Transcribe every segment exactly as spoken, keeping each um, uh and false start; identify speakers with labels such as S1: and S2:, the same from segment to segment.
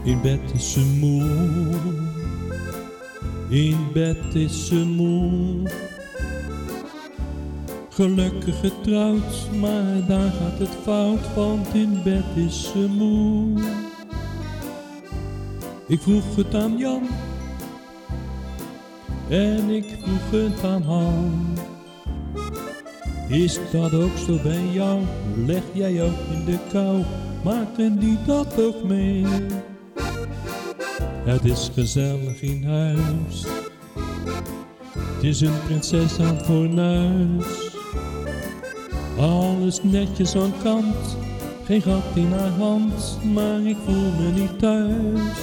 S1: In bed is ze moe, in bed is ze moe. Gelukkig getrouwd, maar daar gaat het fout, want in bed is ze moe. Ik vroeg het aan Jan en ik vroeg het aan Han. Is dat ook zo bij jou? Leg jij ook in de kou? Maakten die dat ook mee? Het is gezellig in huis, het is een prinses aan het fornuis. Alles netjes aan kant, geen gat in haar hand, maar ik voel me niet thuis.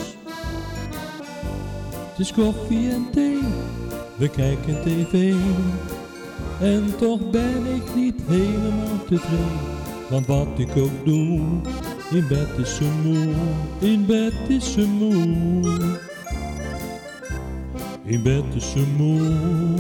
S1: Het is koffie en thee, we kijken tv, en toch ben ik niet helemaal tevreden. Want wat ik ook doe, in bed is ze moe, in bed is ze moe. In bed is ze moe,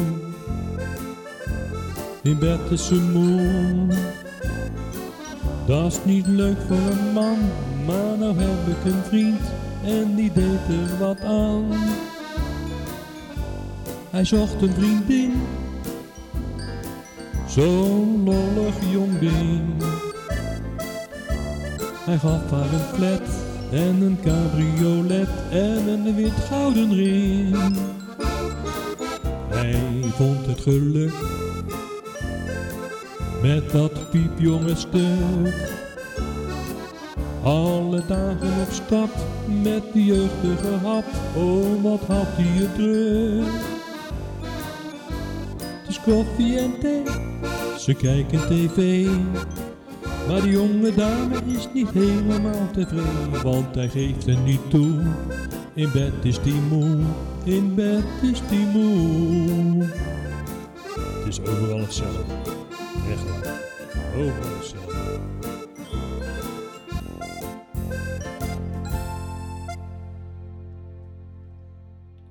S1: in bed is ze moe. Dat is niet leuk voor een man, maar nou heb ik een vriend en die deed er wat aan. Hij zocht een vriendin, zo'n lollig jong ding. Hij gaf haar een flat en een cabriolet en een wit gouden ring. Hij vond het geluk met dat piepjonge stuk. Alle dagen op stap met die jeugdige hap, oh wat had hij het druk. Het is koffie en thee, ze kijken tv, maar die jonge dame is niet helemaal tevreden, want hij geeft er niet toe. In bed is die moe, in bed is die moe. Het is overal hetzelfde, echt waar, overal hetzelfde.